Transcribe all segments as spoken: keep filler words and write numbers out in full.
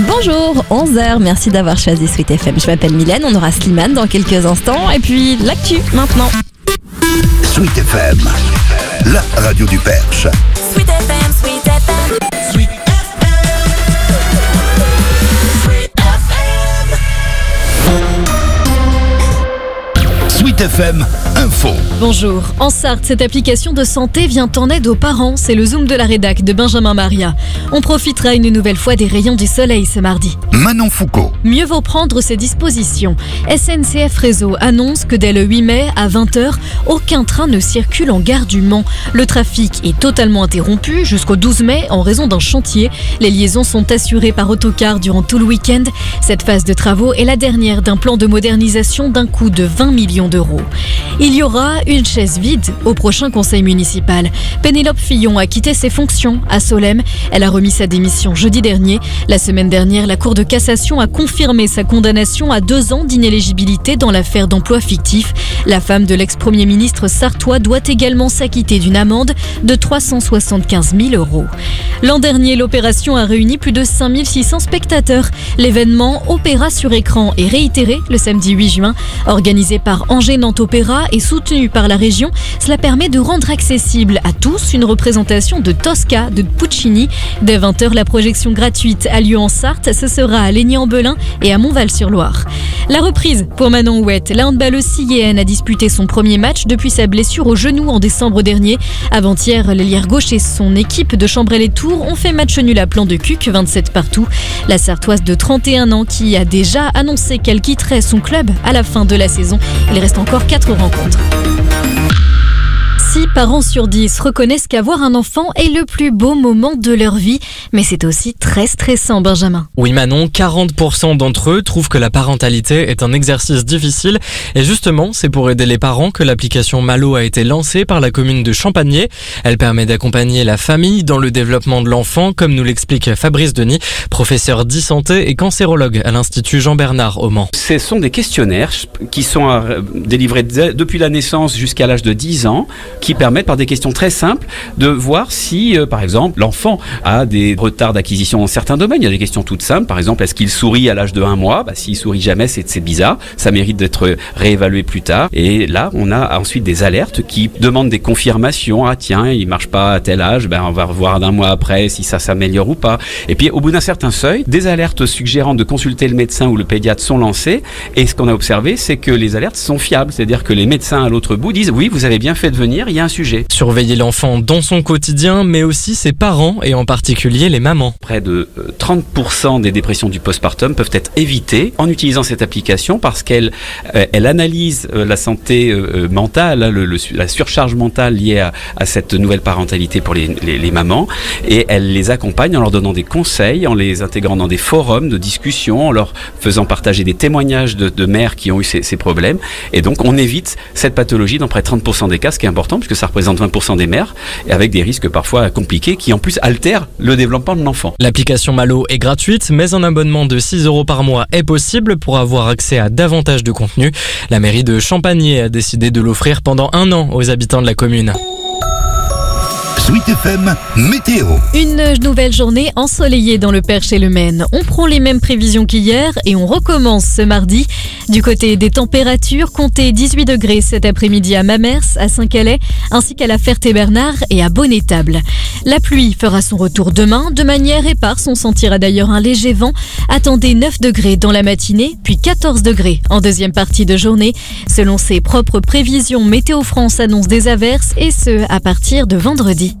Bonjour, onze heures, merci d'avoir choisi Sweet F M. Je m'appelle Mylène, on aura Slimane dans quelques instants. Et puis l'actu maintenant. Sweet F M, la radio du Perche. Sweet F M, Sweet F M. Sweet F M. Sweet F M Info. Bonjour. En Sarthe, cette application de santé vient en aide aux parents. C'est le Zoom de la rédac de Benjamin Maria. On profitera une nouvelle fois des rayons du soleil ce mardi. Manon Foucault. Mieux vaut prendre ses dispositions. S N C F Réseau annonce que dès le huit mai à vingt heures, aucun train ne circule en gare du Mans. Le trafic est totalement interrompu jusqu'au douze mai en raison d'un chantier. Les liaisons sont assurées par autocar durant tout le week-end. Cette phase de travaux est la dernière d'un plan de modernisation d'un coût de vingt millions d'euros. Il y aura une chaise vide au prochain conseil municipal. Pénélope Fillon a quitté ses fonctions à Solesmes. Elle a remis sa démission jeudi dernier. La semaine dernière, la Cour de cassation a confirmé sa condamnation à deux ans d'inéligibilité dans l'affaire d'emploi fictif. La femme de l'ex-premier ministre sartois doit également s'acquitter d'une amende de trois cent soixante-quinze mille euros. L'an dernier, l'opération a réuni plus de cinq mille six cents spectateurs. L'événement Opéra sur écran est réitéré le samedi huit juin. Organisé par Angers Nantes Opéra et soutenu par la région, cela permet de rendre accessible à tous une représentation de Tosca de Puccini. Dès vingt heures, la projection gratuite a lieu en Sarthe. Ce sera à Légny-en-Belin et à Montval-sur-Loire. La reprise pour Manon Houette. La handballeuse siyéenne a disputé son premier match depuis sa blessure au genou en décembre dernier. Avant-hier, l'ailière gauche et son équipe de Chambrel-et-Tours ont fait match nul à Plan de Cuques, vingt-sept partout. La Sartoise de trente et un ans qui a déjà annoncé qu'elle quitterait son club à la fin de la saison. Il reste encore quatre rencontres. six parents sur dix reconnaissent qu'avoir un enfant est le plus beau moment de leur vie, mais c'est aussi très stressant, Benjamin. Oui Manon, quarante pour cent d'entre eux trouvent que la parentalité est un exercice difficile et justement c'est pour aider les parents que l'application Malo a été lancée par la commune de Champagné. Elle permet d'accompagner la famille dans le développement de l'enfant, comme nous l'explique Fabrice Denis, professeur d'e-santé et cancérologue à l'Institut Jean-Bernard au Mans. Ce sont des questionnaires qui sont délivrés depuis la naissance jusqu'à l'âge de dix ans, qui permettent par des questions très simples de voir si, euh, par exemple, l'enfant a des retards d'acquisition dans certains domaines. Il y a des questions toutes simples. Par exemple, est-ce qu'il sourit à l'âge de un mois ? Bah, s'il sourit jamais, c'est, c'est bizarre. Ça mérite d'être réévalué plus tard. Et là, on a ensuite des alertes qui demandent des confirmations. Ah tiens, il marche pas à tel âge. Ben, on va revoir d'un mois après si ça s'améliore ou pas. Et puis, au bout d'un certain seuil, des alertes suggérant de consulter le médecin ou le pédiatre sont lancées. Et ce qu'on a observé, c'est que les alertes sont fiables. C'est-à-dire que les médecins à l'autre bout disent oui, vous avez bien fait de venir. Il y a un sujet. Surveiller l'enfant dans son quotidien, mais aussi ses parents et en particulier les mamans. Près de trente pour cent des dépressions du postpartum peuvent être évitées en utilisant cette application parce qu'elle euh, elle analyse euh, la santé euh, mentale, le, le, la surcharge mentale liée à, à cette nouvelle parentalité pour les, les, les mamans, et elle les accompagne en leur donnant des conseils, en les intégrant dans des forums de discussion, en leur faisant partager des témoignages de, de mères qui ont eu ces, ces problèmes. Et donc on évite cette pathologie dans près de trente pour cent des cas, ce qui est important puisque ça représente vingt pour cent des mères, et avec des risques parfois compliqués qui en plus altèrent le développement de l'enfant. L'application Malo est gratuite, mais un abonnement de six euros par mois est possible pour avoir accès à davantage de contenu. La mairie de Champagné a décidé de l'offrir pendant un an aux habitants de la commune. Sweet F M Météo. Une nouvelle journée ensoleillée dans le Perche et le Maine. On prend les mêmes prévisions qu'hier et on recommence ce mardi. Du côté des températures, comptez dix-huit degrés cet après-midi à Mamers, à Saint-Calais, ainsi qu'à la Ferté-Bernard et à Bonnétable. La pluie fera son retour demain, de manière éparse. On sentira d'ailleurs un léger vent. Attendez neuf degrés dans la matinée, puis quatorze degrés en deuxième partie de journée. Selon ses propres prévisions, Météo France annonce des averses, et ce, à partir de vendredi.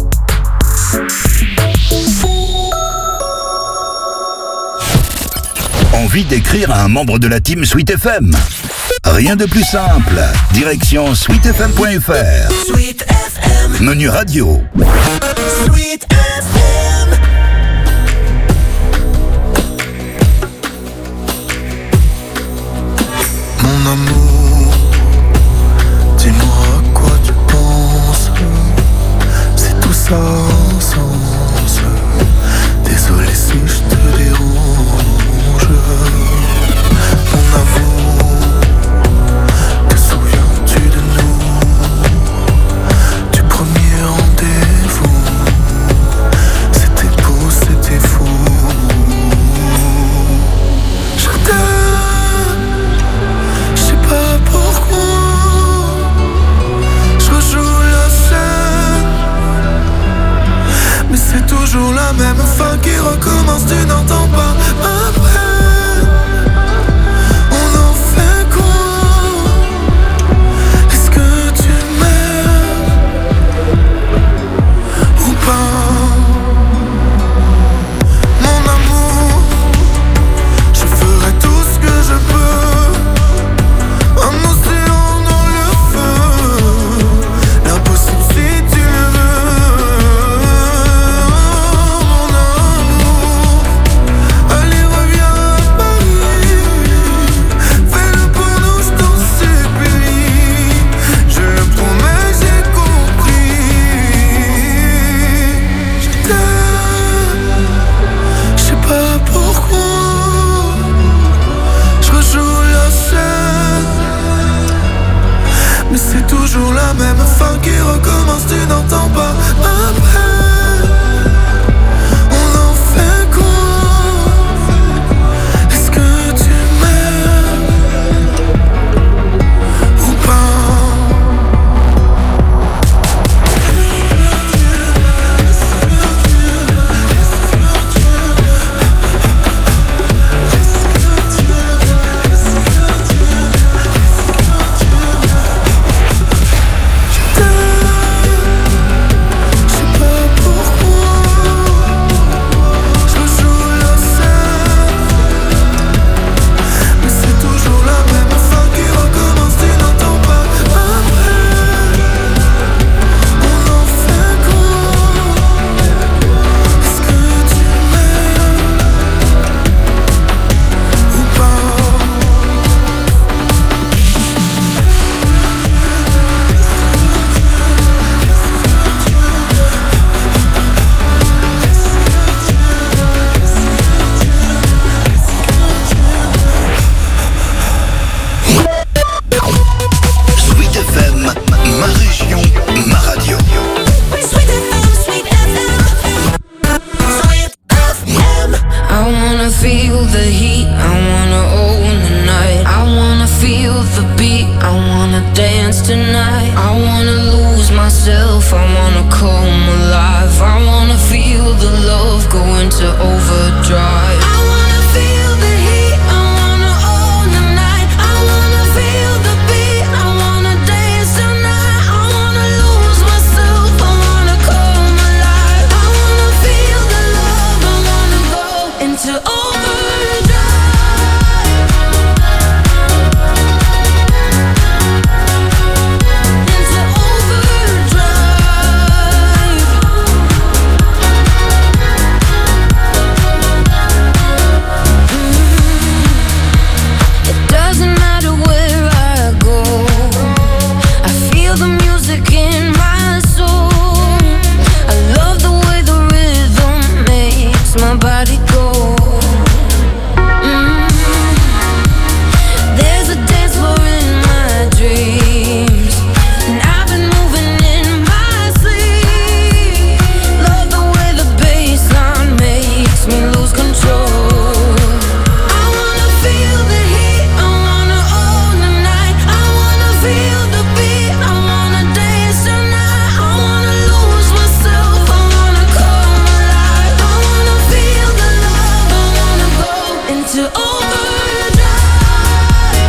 Envie d'écrire à un membre de la team Sweet F M ? Rien de plus simple. Direction sweet f m point f r. Sweet F M. Menu radio. Sweet F M. Mon amour, dis-moi à quoi tu penses. C'est tout ça sans sens. Désolé si je te dérange. Mon amour, te souviens-tu de nous? Du premier rendez-vous. C'était beau, c'était fou. toujours la même fin qui recommence, tu n'entends pas ma peine. On en fait quoi? Est-ce que tu m'aimes ou pas? Mon amour, je ferai tout ce que je peux. Un océan dans le feu, l'impossible si tu le veux. Mon amour, allez reviens à Paris. Fais-le pour nous, je t'en supplie. Je le promets, j'ai compris. Je t'aime, je sais pas pourquoi. Je rejoue la scène, mais c'est toujours la même fin qui recommence, tu n'entends pas ma peine. On en fait quoi? Est-ce que tu m'aimes ou pas? Je sais pas pourquoi. Je joue la scène, mais c'est toujours la même fin qui recommence, tu n'entends pas ma peine. On en fait quoi? Est-ce que tu m'aimes ou pas? Sweet F M, ma région, ma radio. Sweet F M, Sweet F M. Sweet F M. I wanna feel the heat, I wanna own the night. I wanna feel the beat, I wanna dance tonight. I wanna lose myself, I wanna come alive. I wanna feel the love go into overdrive. I wanna feel the heat, I wanna own the night. I wanna feel the beat, I wanna dance tonight. I wanna lose myself, I wanna come alive. I wanna feel the love, I wanna go into overdrive. Into overdrive. It doesn't matter where I go, I feel the music in my soul. I love the way the rhythm makes my body go. Mm. There's a dance floor in my dreams, and I've been moving in my sleep. Love the way the bassline makes me lose control. I wanna feel the heat, I wanna own the night. I wanna feel the beat, I wanna dance tonight. I wanna lose myself, I wanna come alive. I wanna feel the love, I wanna go into overdrive.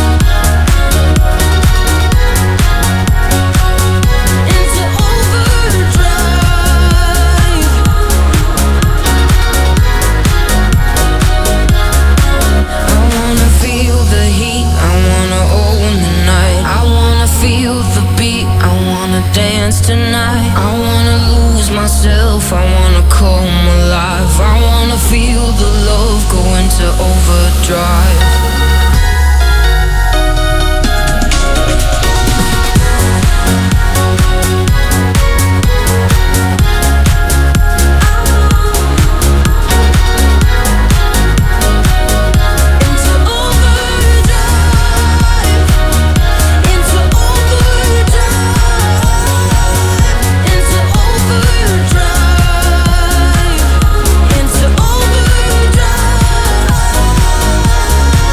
Into overdrive. I wanna feel the heat, I wanna own the night. I wanna feel the beat, I wanna dance tonight. I wanna lose myself, I wanna come alive. I wanna feel the love go into overdrive. Into overdrive. Into overdrive. Into overdrive. Into overdrive.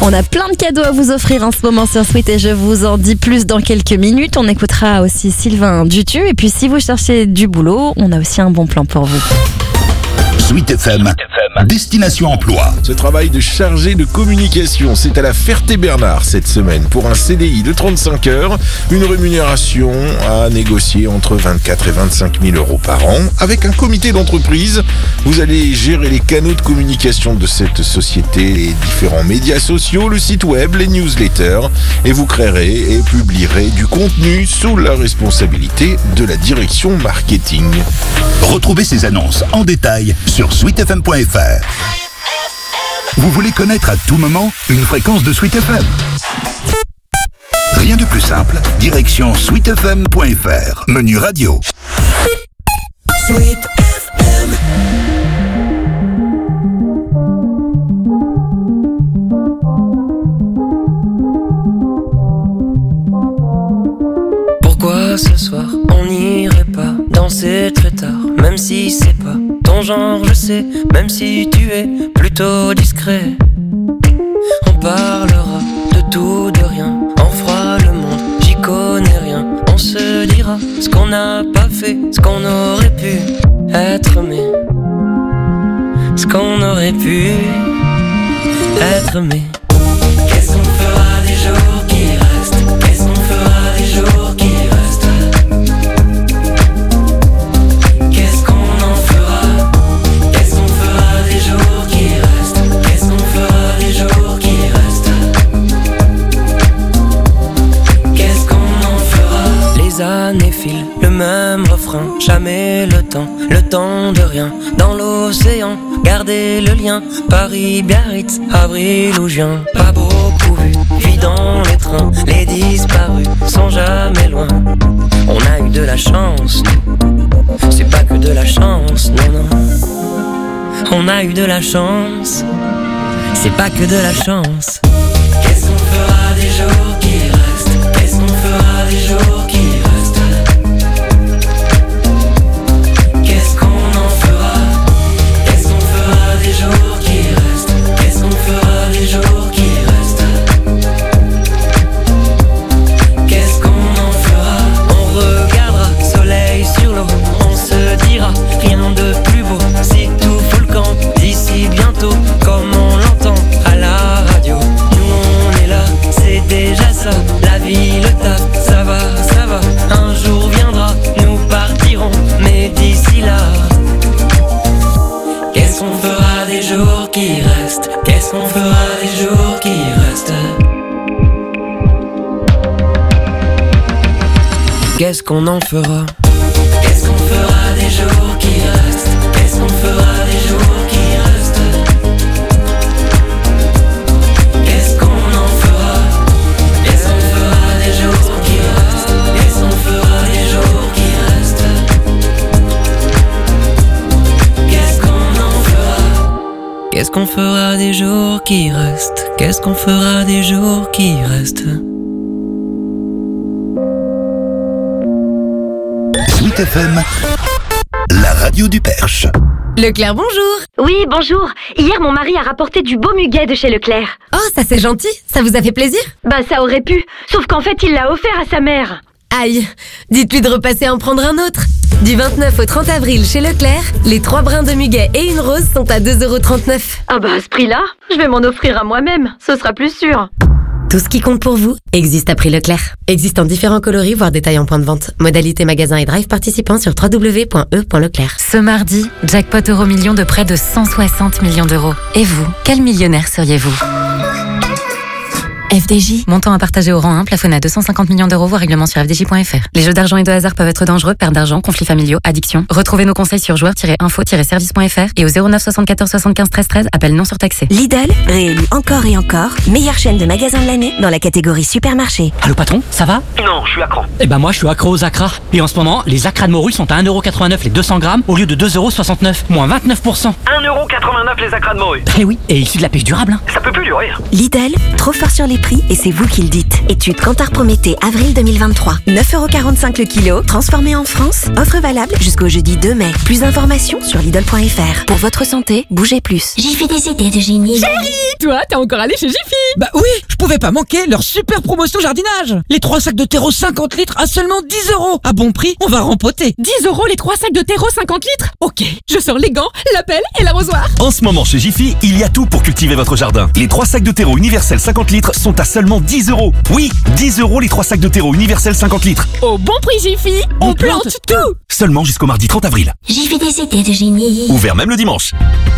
On a plein de cadeaux à vous offrir en ce moment sur Sweet et je vous en dis plus dans quelques minutes. On écoutera aussi Sylvain Dutu. Et puis si vous cherchez du boulot, on a aussi un bon plan pour vous. Sweet F M, Destination Emploi. Ce travail de chargé de communication, c'est à la Ferté-Bernard cette semaine pour un C D I de trente-cinq heures, une rémunération à négocier entre vingt-quatre et vingt-cinq mille euros par an. Avec un comité d'entreprise, vous allez gérer les canaux de communication de cette société, les différents médias sociaux, le site web, les newsletters, et vous créerez et publierez du contenu sous la responsabilité de la direction marketing. Retrouvez ces annonces en détail sur sweet f m point f r. Vous voulez connaître à tout moment une fréquence de Sweet F M? Rien de plus simple, direction sweet f m point f r, menu radio. Sweet F M. Pourquoi ce soir on n'irait pas danser très tard, même si c'est pas ton genre, je sais, même si tu es plutôt discret. On parlera de tout, de rien, on fera le monde, j'y connais rien. On se dira ce qu'on n'a pas fait, ce qu'on aurait pu être, mais ce qu'on aurait pu être, mais qu'est-ce qu'on fera des jours qui restent? Qu'est-ce qu'on fera des jours qui restent? Qu'est-ce qu'on en fera? Qu'est-ce qu'on fera des jours qui restent? Qu'est-ce qu'on fera des jours qui restent? Qu'est-ce qu'on en fera? Les années filent, le même refrain, jamais le temps, le temps de rien. Dans l'océan, gardez le lien, Paris, Biarritz, avril ou juin. Pas beaucoup vu, puis dans les trains, les disparus sont jamais loin. On a eu de la chance, nous. C'est pas que de la chance, non, non. On a eu de la chance, c'est pas que de la chance. Qu'est-ce qu'on fera des jours qui restent? Qu'est-ce qu'on fera des jours qui restent? Qu'est-ce qu'on en fera? Qu'est-ce qu'on fera des jours qui restent? Qu'est-ce qu'on fera des jours qui restent? Qu'est-ce qu'on en fera? On regardera soleil sur l'eau, on se dira rien de plus beau. Si tout fout le camp d'ici bientôt, comme on l'entend à la radio. Nous on est là, c'est déjà ça. La vie, le taf, ça va, ça va. Un jour viendra, nous partirons, mais d'ici là, qu'est-ce qu'on fera des jours qui restent? Qu'est-ce qu'on fera des jours qui restent? Qu'est-ce qu'on en fera? Qu'est-ce qu'on fera des jours qui restent? Qu'est-ce qu'on fera des jours qui restent? Qu'est-ce qu'on en fera? Qu'est-ce qu'on fera des jours qui restent? Qu'est-ce qu'on fera des jours qui restent? Qu'est-ce qu'on en fera? Qu'est-ce qu'on fera des jours qui restent? Qu'est-ce qu'on fera des jours qui restent? Sweet F M, la radio du Perche. Leclerc, bonjour. Oui, bonjour. Hier, mon mari a rapporté du beau muguet de chez Leclerc. Oh, ça c'est gentil. Ça vous a fait plaisir? Bah, ça aurait pu. Sauf qu'en fait, il l'a offert à sa mère. Aïe, dites-lui de repasser en prendre un autre. Du vingt-neuf au trente avril chez Leclerc, les trois brins de muguet et une rose sont à deux euros trente-neuf. Ah bah, à ce prix-là, je vais m'en offrir à moi-même. Ce sera plus sûr. Tout ce qui compte pour vous existe à prix Leclerc. Existe en différents coloris, voire détails en point de vente. Modalité magasin et drive participants sur w w w point e point leclerc. Ce mardi, jackpot euro million de près de cent soixante millions d'euros. Et vous, quel millionnaire seriez-vous? F D J. Montant à partager au rang un, plafonné à deux cent cinquante millions d'euros, voire règlement sur f d j point f r. Les jeux d'argent et de hasard peuvent être dangereux, perte d'argent, conflits familiaux, addiction. Retrouvez nos conseils sur joueurs tiret info tiret service point f r et au zéro neuf soixante-quatorze soixante-quinze treize treize, appel non surtaxé. Lidl, réélu encore et encore, meilleure chaîne de magasins de l'année dans la catégorie supermarché. Allô patron, ça va? Non, je suis accro. Eh ben moi je suis accro aux acras. Et en ce moment, les acras de morue sont à un euro quatre-vingt-neuf les deux cents grammes au lieu de deux euros soixante-neuf, moins vingt-neuf pour cent. un euro quatre-vingt-neuf les acras de morue. Eh oui, et issu de la pêche durable. Hein. Ça peut plus durer. Lidl, trop fort sur les prix. prix et c'est vous qui le dites. Étude Kantar Prométhée, avril deux mille vingt-trois. neuf euros quarante-cinq le kilo, transformé en France. Offre valable jusqu'au jeudi deux mai. Plus d'informations sur Lidl point F R. Pour votre santé, bougez plus. J'ai fait des idées de génie. Chérie, toi, t'es encore allé chez Jiffy? Bah oui, je pouvais pas manquer leur super promotion jardinage. Les trois sacs de terreau cinquante litres à seulement dix euros. À bon prix, on va rempoter. dix euros les trois sacs de terreau cinquante litres? Ok, je sors les gants, la pelle et l'arrosoir. En ce moment chez Jiffy, il y a tout pour cultiver votre jardin. Les trois sacs de terreau universel cinquante litres sont à seulement dix euros. Oui, dix euros les trois sacs de terreau universel cinquante litres. Au bon prix Jiffy, on, on plante, plante tout. Seulement jusqu'au mardi trente avril. J'ai fait des idées de génie. Ouvert même le dimanche.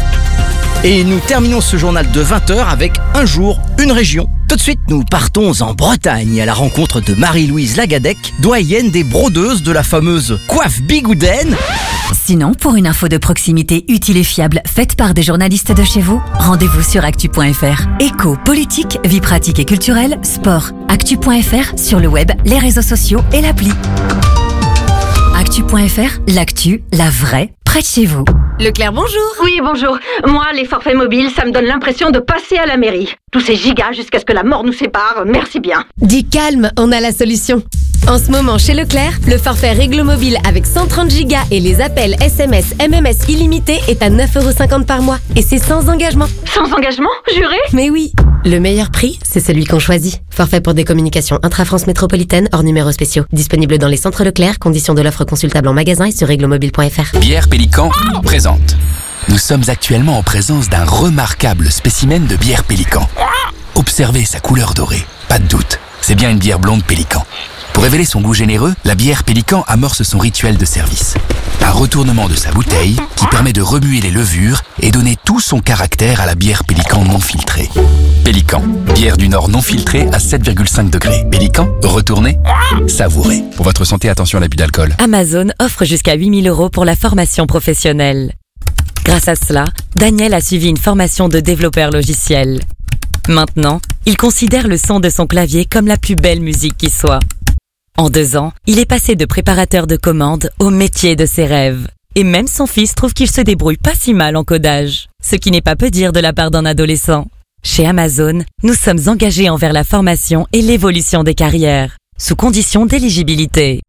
Et nous terminons ce journal de vingt heures avec un jour, une région. Tout de suite, nous partons en Bretagne à la rencontre de Marie-Louise Lagadec, doyenne des brodeuses de la fameuse coiffe bigoudaine. Sinon, pour une info de proximité utile et fiable faite par des journalistes de chez vous, rendez-vous sur actu point F R. Éco, politique, vie pratique et culturelle, sport. actu point F R sur le web, les réseaux sociaux et l'appli. actu point F R, l'actu, la vraie, près de chez vous. Leclerc, bonjour. Oui, bonjour. Moi, les forfaits mobiles, ça me donne l'impression de passer à la mairie. Tous ces gigas jusqu'à ce que la mort nous sépare, merci bien. Dis calme, on a la solution. En ce moment, chez Leclerc, le forfait Réglo Mobile avec cent trente gigas et les appels S M S, M M S illimités est à neuf euros cinquante par mois. Et c'est sans engagement. Sans engagement, juré? Mais oui. Le meilleur prix, c'est celui qu'on choisit. Forfait pour des communications intra-France métropolitaine hors numéros spéciaux. Disponible dans les centres Leclerc, conditions de l'offre consultable en magasin et sur réglo mobile point F R. Bière Pélican présente. Nous sommes actuellement en présence d'un remarquable spécimen de bière Pélican. Observez sa couleur dorée. Pas de doute, c'est bien une bière blonde Pélican. Pour révéler son goût généreux, la bière Pélican amorce son rituel de service. Un retournement de sa bouteille qui permet de remuer les levures et donner tout son caractère à la bière Pélican non filtrée. Pélican, bière du Nord non filtrée à sept virgule cinq degrés. Pélican, retournez, savourez. Pour votre santé, attention à l'abus d'alcool. Amazon offre jusqu'à huit mille euros pour la formation professionnelle. Grâce à cela, Daniel a suivi une formation de développeur logiciel. Maintenant, il considère le son de son clavier comme la plus belle musique qui soit. En deux ans, il est passé de préparateur de commandes au métier de ses rêves. Et même son fils trouve qu'il se débrouille pas si mal en codage. Ce qui n'est pas peu dire de la part d'un adolescent. Chez Amazon, nous sommes engagés envers la formation et l'évolution des carrières, sous condition d'éligibilité.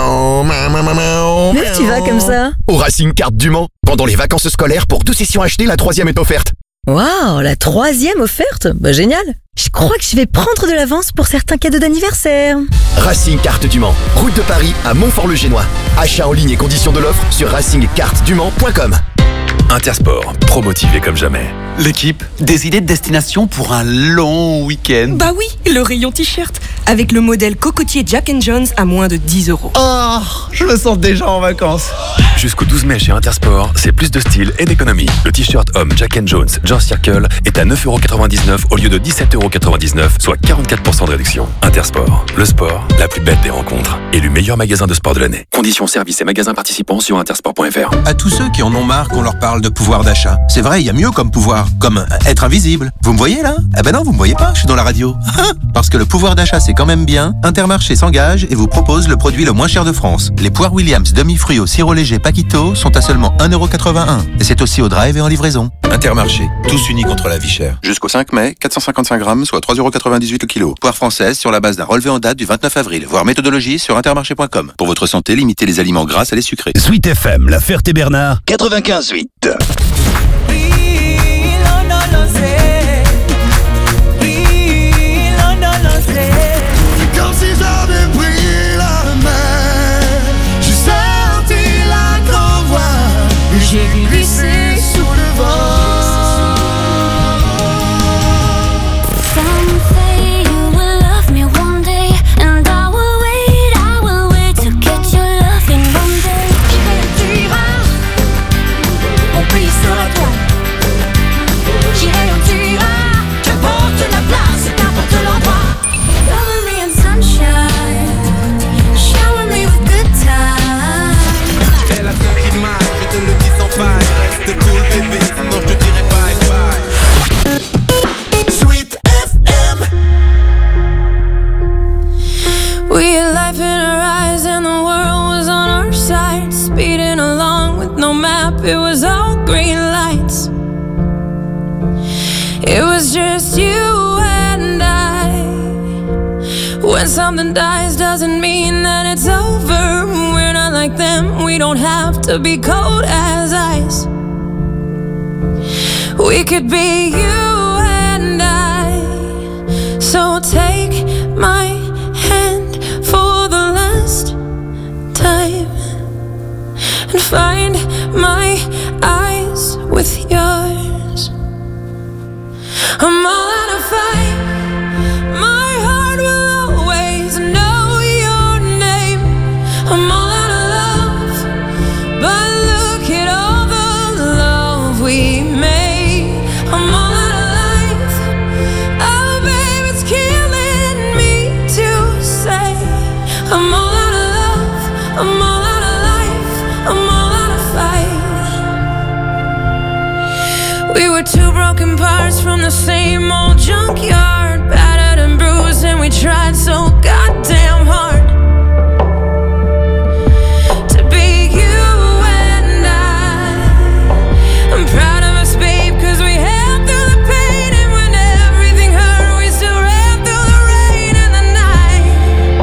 Mais tu vas comme ça? Au Racing Carte du Mans. Pendant les vacances scolaires, pour deux sessions achetées, la troisième est offerte. Waouh, la troisième offerte? Bah génial. Je crois que je vais prendre de l'avance pour certains cadeaux d'anniversaire. Racing Carte du Mans, route de Paris à Montfort-le-Génois. Achat en ligne et conditions de l'offre sur racing carte du mans point com. Intersport, pro-motivé comme jamais. L'équipe, des idées de destination pour un long week-end. Bah oui, le rayon t-shirt, avec le modèle cocotier Jack and Jones à moins de dix euros. Oh, je me sens déjà en vacances. Jusqu'au douze mai chez Intersport, c'est plus de style et d'économie. Le t-shirt homme Jack and Jones George Circle est à neuf euros quatre-vingt-dix-neuf au lieu de dix-sept euros quatre-vingt-dix-neuf, soit quarante-quatre pour cent de réduction. Intersport, le sport, la plus belle des rencontres. Élu meilleur magasin de sport de l'année. Conditions services et magasins participants sur intersport point F R. À tous ceux qui en ont marre qu'on leur parle de pouvoir d'achat. C'est vrai, il y a mieux comme pouvoir, comme être invisible. Vous me voyez là? Eh ben non, vous me voyez pas, je suis dans la radio. Parce que le pouvoir d'achat c'est quand même bien, Intermarché s'engage et vous propose le produit le moins cher de France. Les poires Williams demi-fruits au sirop léger Paquito sont à seulement un euro quatre-vingt-un. Et c'est aussi au drive et en livraison. Intermarché, tous unis contre la vie chère. Jusqu'au cinq mai, quatre cent cinquante-cinq grammes, soit trois euros quatre-vingt-dix-huit le kilo. Poire française sur la base d'un relevé en date du vingt-neuf avril. Voir méthodologie sur intermarché point com. Pour votre santé, limitez les aliments gras à les sucrés. Sweet F M, La Ferté-Bernard, quatre-vingt-quinze huit. Comme si j'avais pris la mer, j'ai senti la grande voile, j'ai glissé sous le vent. Someday you will love me one day, and I will wait, I will wait to get your loving one day. J'irai, tu iras, mon pays sera toi. J'irai où tu iras, qu'importe la place, qu'importe l'endroit. Cover me in sunshine, shower me with good times. Fais la seule qui marche, je te le dis sans faille. Reste cool bébé, sinon je te dirai bye bye. Sweet F M. We had life in our eyes and the world was on our side. Speeding along with no map, it was all green lights. It was just you and I. When something dies doesn't mean that it's over. We're not like them, we don't have to be cold as ice. We could be you and I. So take my hand for the last time and find my eyes with yours. I'm all out of fight. My heart will always know your name. I'm all out of love, but look at all the love we made. I'm all out of life. Oh, babe, it's killing me to say. I'm all out of love. I'm all out of life. I'm all out of fight. We were two broken parts from the same old junkyard, battered and bruised, and we tried so goddamn hard to be you and I. I'm proud of us, babe, cause we held through the pain, and when everything hurt, we still ran through the rain and the night.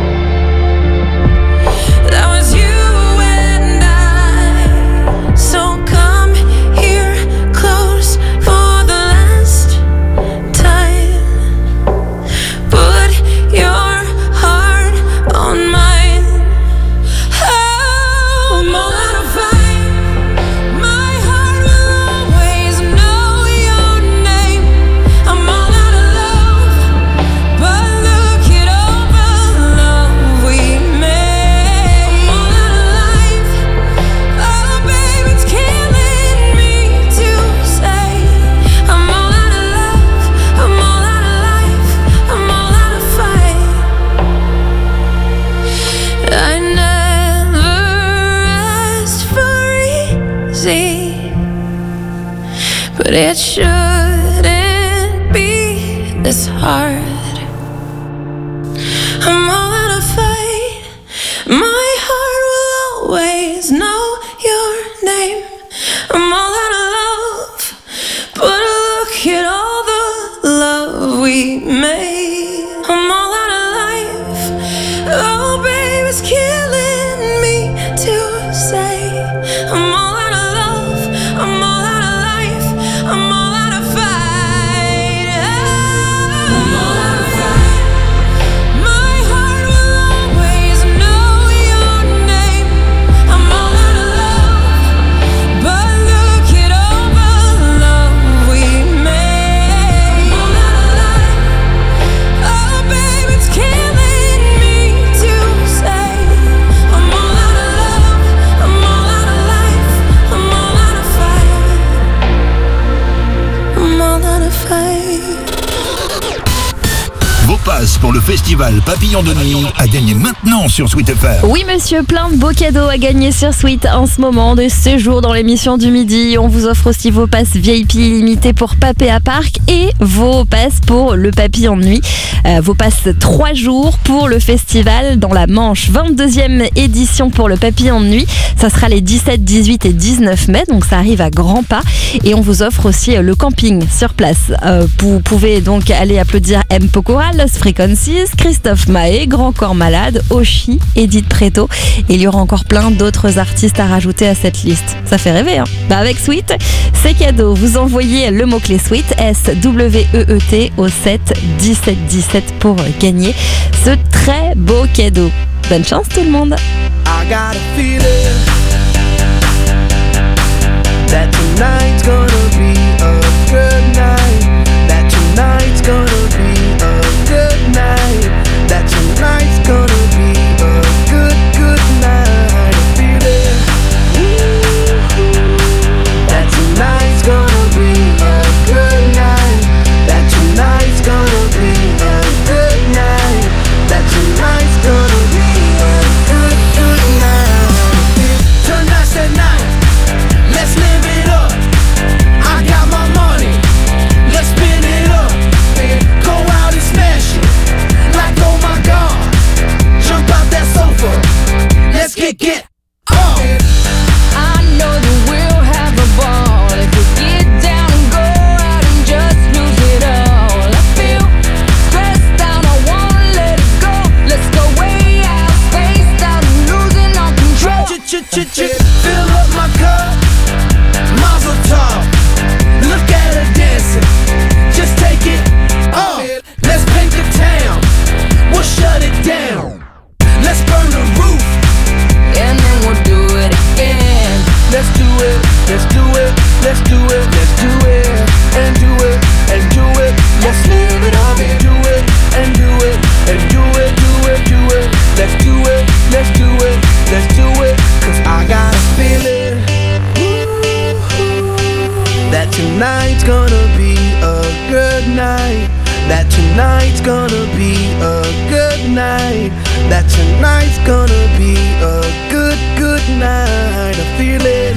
That was you and I. So come here close for the last time. Put your heart on mine. Oh, I'm all out of fight. My heart will always know your name. I'm all out of love, but look at all the love we made. I'm all out of life. Oh, babe, it's killing me to say. I'm all out of love. I'm all out of life. I'm all out of fight. I never asked for easy, but it shouldn't be this hard. I'm all out of fight. My heart will always know your name. I'm all out of love, but look at all the love we made. I'm all out of life. Oh, babe, it's killing me to say. I'm all out of love. I'm all out of life. I'm all out of fight. I'm all out of fight. My heart will always know your name. I'm all out of love, but look at all the love we made. I'm all out of life. Oh, babe, it's killing me to say. I'm all out of love. I'm all out of life. I'm all out of fight. I'm all out of fight. Vos passes pour le festival Papillon de Nuit à gagner maintenant sur Sweet F M. Oui monsieur, plein de beaux cadeaux à gagner sur Sweet en ce moment, des séjours dans l'émission du midi. On vous offre aussi vos passes V I P illimitées pour Papéa Park et vos passes pour le Papillon de Nuit. Euh, vos passes trois jours pour le festival dans la Manche. vingt-deuxième édition pour le Papillon de Nuit. Ça sera les dix-sept, dix-huit et dix-neuf mai, donc ça arrive à grands pas. Et on vous offre aussi le camping sur place. Euh, vous pouvez donc aller applaudir M. Pokora, Los Frequencies, Christophe Mahé, Grand Corps Malade, Oshi, Edith Preto. Et il y aura encore plein d'autres artistes à rajouter à cette liste. Ça fait rêver, hein? Bah avec Sweet, c'est cadeau. Vous envoyez le mot-clé Sweet, S W E E T, au sept dix-sept dix-sept pour gagner ce très beau cadeau. Bonne chance tout le monde! I got a feeling that tonight's gonna be a good night. That tonight's gonna be a good night. That tonight's gonna be a good, good night. A feeling that tonight's gonna be a good night. That tonight's gonna be a good night. That tonight's gonna be a good, good night. tonight's gonna be a good night. That tonight's gonna be a good night. That tonight's gonna be a good, good night. I feel it.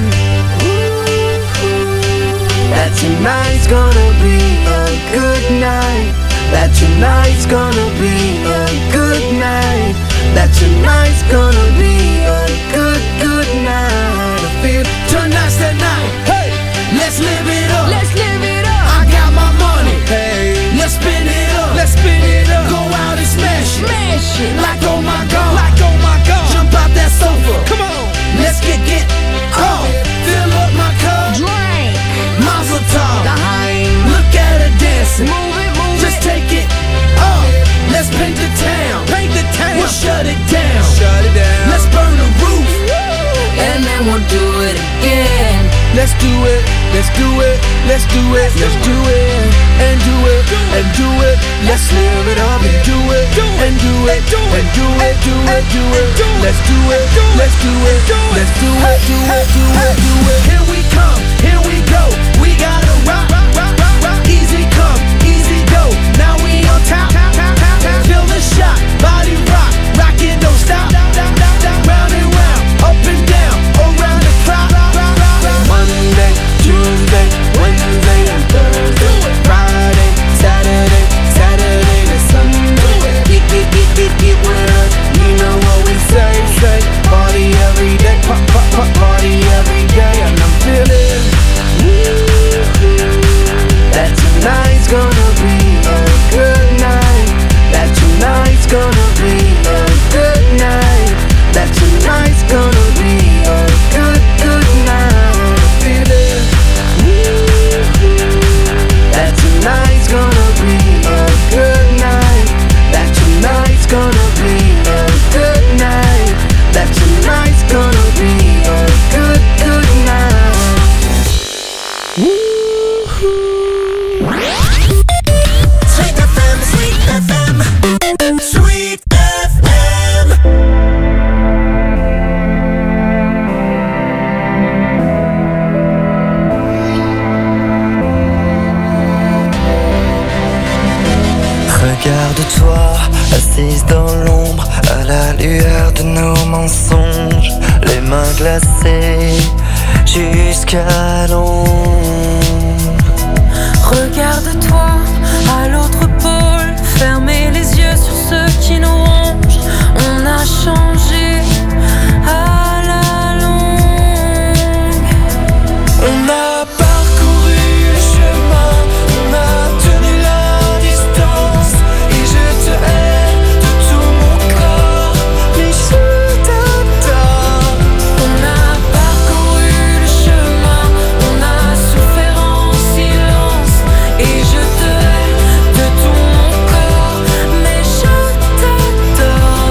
That tonight's gonna be a good night. That tonight's gonna be a good night. That tonight's gonna be a good, good night. I feel tonight's the night. Hey, let's live it up. Let's live it up. I got my money. Hey, let's spin it up. Let's spin it up. Go out and smash it. Smash it. Like oh my god. Like oh my god. Jump out that sofa. Come on. Let's get get oh. Fill up my cup. Drink. Mazel tov. Look at her dancing. Move it, move Just it. Take it up. Let's paint the town. Paint the town. We'll shut it down. Shut it down. Let's burn the roof. And then we'll do it again. Let's do it. Let's do it. Let's do it. Let's do it. And do it. And do it. Let's live it up and do it. And do it. And do it. Do it. Do it. Let's do it. Let's do it. Let's do it. Do it. Do it. Do it. Here we come. Here we go. We gotta rock. Rock. Rock. Rock. Easy come. Easy go. Now we on top. Feel the shot. Body rock. Rock it. Don't stop. Round and round. Up and down. Around the clock. Monday, Tuesday, Wednesday, and Thursday, Friday, Saturday, Saturday to Sunday. Get, get, get, get, get with us. You know what we say, say. Party every day, pop, pop, pop. Party every day, and I'm feeling that tonight's gonna be a good night. That tonight's gonna be a good night. That tonight's gonna be a good, good night. That tonight's gonna be a good night. That tonight's gonna be a good night. That tonight's gonna be a good, good night. Sweet F M, Sweet F M, Sweet F M. Regarde-toi, assise dans l'ombre, à la lueur de nos mensonges, les mains glacées jusqu'à l'ombre. Regarde-toi à l'autre pôle, fermez les yeux sur ceux qui nous rongent. On a changé à la longue. On a parcouru le chemin, on a tenu la distance, et je te hais de tout mon corps, mais je t'adore. On a parcouru le chemin, on a souffert en silence, et je te hais de tout mon corps, mais je t'adore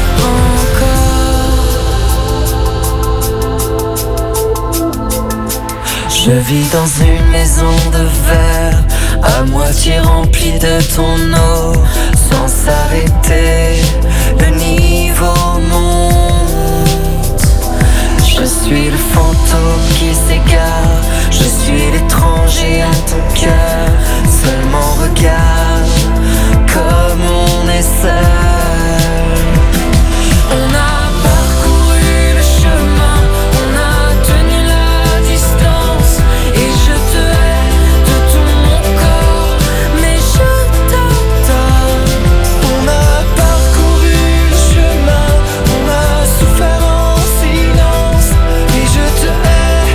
encore. Je vis dans une maison de verre, à moitié remplie de ton eau, sans s'arrêter, le niveau monte. Je suis le fantôme qui s'égare, je suis l'étranger à ton cœur. Seulement regarde comme on est seul. On a parcouru le chemin, on a tenu la distance, et je te hais de tout mon corps, mais je t'adore. On a parcouru le chemin, on a souffert en silence, et je te hais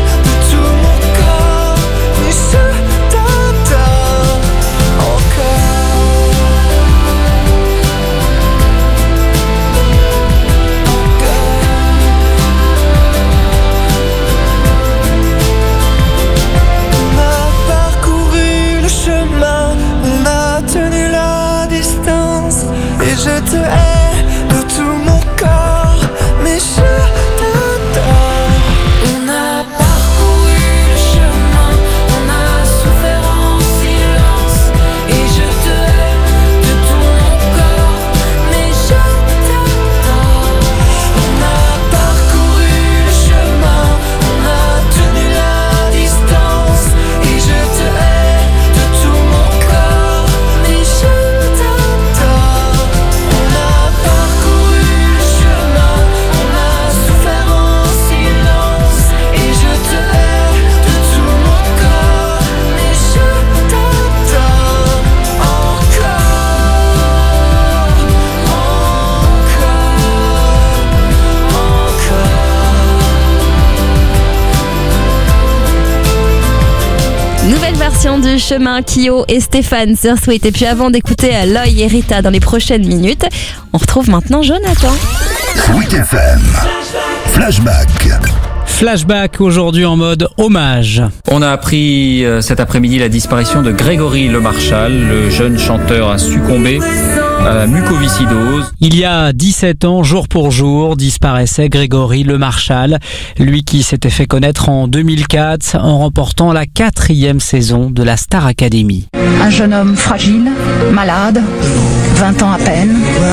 Nouvelle version du chemin, Kyo et Stéphane sur Sweet. Et puis avant d'écouter Loï et Rita dans les prochaines minutes, on retrouve maintenant Jonathan. Sweet F M. Flashback. Flashback aujourd'hui en mode hommage. On a appris euh, cet après-midi la disparition de Grégory Lemarchal. Le jeune chanteur a succombé à la mucoviscidose. Il y a dix-sept ans, jour pour jour, disparaissait Grégory Lemarchal, lui qui s'était fait connaître en deux mille quatre en remportant la quatrième saison de la Star Academy. Un jeune homme fragile, malade, vingt ans à peine.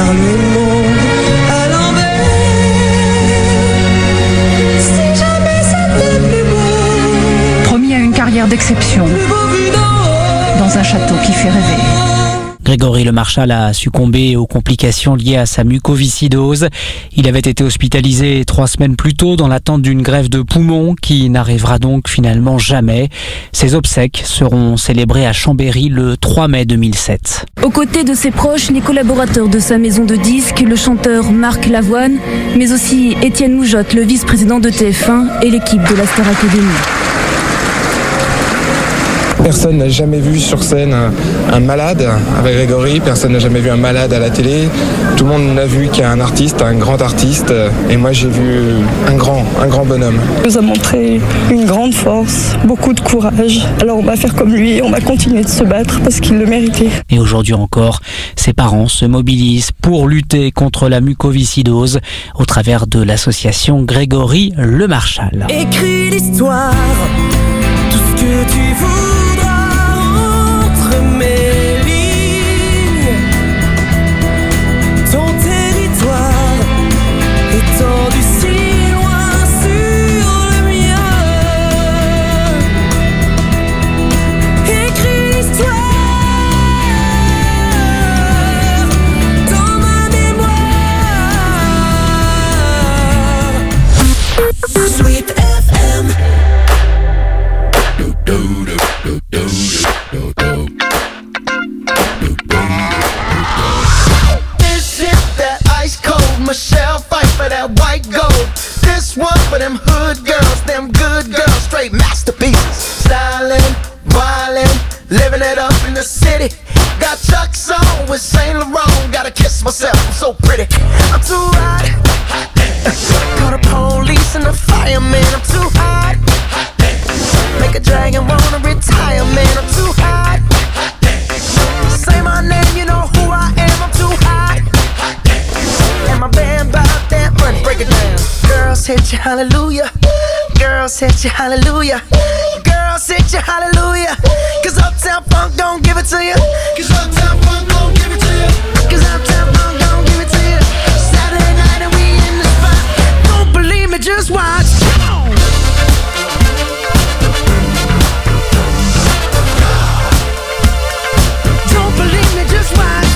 Promis à une carrière d'exception, dans un château qui fait rêver. Grégory Lemarchal a succombé aux complications liées à sa mucoviscidose. Il avait été hospitalisé trois semaines plus tôt dans l'attente d'une greffe de poumon qui n'arrivera donc finalement jamais. Ses obsèques seront célébrées à Chambéry le trois mai deux mille sept. Aux côtés de ses proches, les collaborateurs de sa maison de disques, le chanteur Marc Lavoine, mais aussi Étienne Moujotte, le vice-président de T F un et l'équipe de la Star Academy. Personne n'a jamais vu sur scène un, un malade avec Grégory, personne n'a jamais vu un malade à la télé. Tout le monde n'a vu qu'il y a un artiste, un grand artiste, et moi j'ai vu un grand, un grand bonhomme. Il nous a montré une grande force, beaucoup de courage. Alors on va faire comme lui, on va continuer de se battre parce qu'il le méritait. Et aujourd'hui encore, ses parents se mobilisent pour lutter contre la mucoviscidose au travers de l'association Grégory Lemarchal. Écris l'histoire, tout ce que tu voudras. Sweet F M. This is that ice cold Michelle fight for that white gold. This one for them hood girls, them good girls, straight masterpieces. Styling, wildin', living it up in the city. Got Chuck's on with Saint Laurent. Gotta kiss myself, I'm so pretty. I'm too hot. Call the police and the fireman. I'm too hot. Make a dragon wanna retire, man. I'm too hot. Say my name, you know who I am. I'm too hot. And my band bought that money. Break it down. Girls hit you, hallelujah. Girls hit you, hallelujah. Girls hit you, hallelujah. Cause Uptown Funk don't give it to you. Cause Uptown Funk don't give it to you. Cause Uptown Funk don't give it to you. Saturday night and we in the spot. Don't believe me, just watch. Don't believe me, just watch.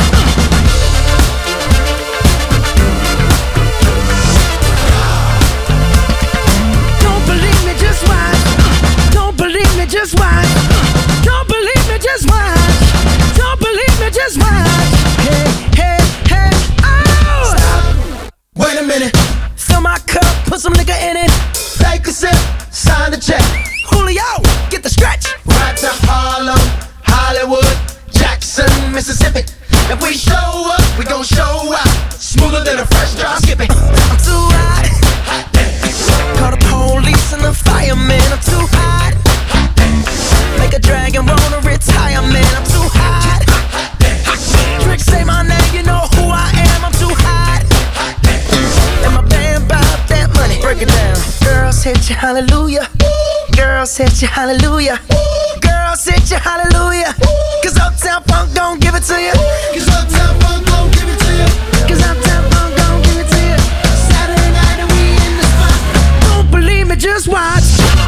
Don't believe me, just watch. Don't believe me, just watch. Don't believe me, just watch. Don't believe me, just watch. Hey, hey, hey, oh! Stop. Wait a minute. Fill my cup, put some nigga in it. Take a sip, sign the check. Julio, get the stretch. Right to Harlem, Hollywood, Jackson, Mississippi. If we show up, we gon' show out. Smoother than a fresh drop skipping. I'm too hot. Call the police and the fireman. I'm too hot. Make a dragon wanna retire, man. I'm too hot. Trick say my name, you know who I am. I'm too hot. And my band bought that money. Break it down. Girls hit you, hallelujah. Girls hit you, hallelujah. Girls hit you, hallelujah. Cause Uptown Funk don't give it to you. Cause Uptown Funk don't give it to you. Cause Uptown Funk don't give it to you. Saturday night and we in the spot. Don't believe me, just watch.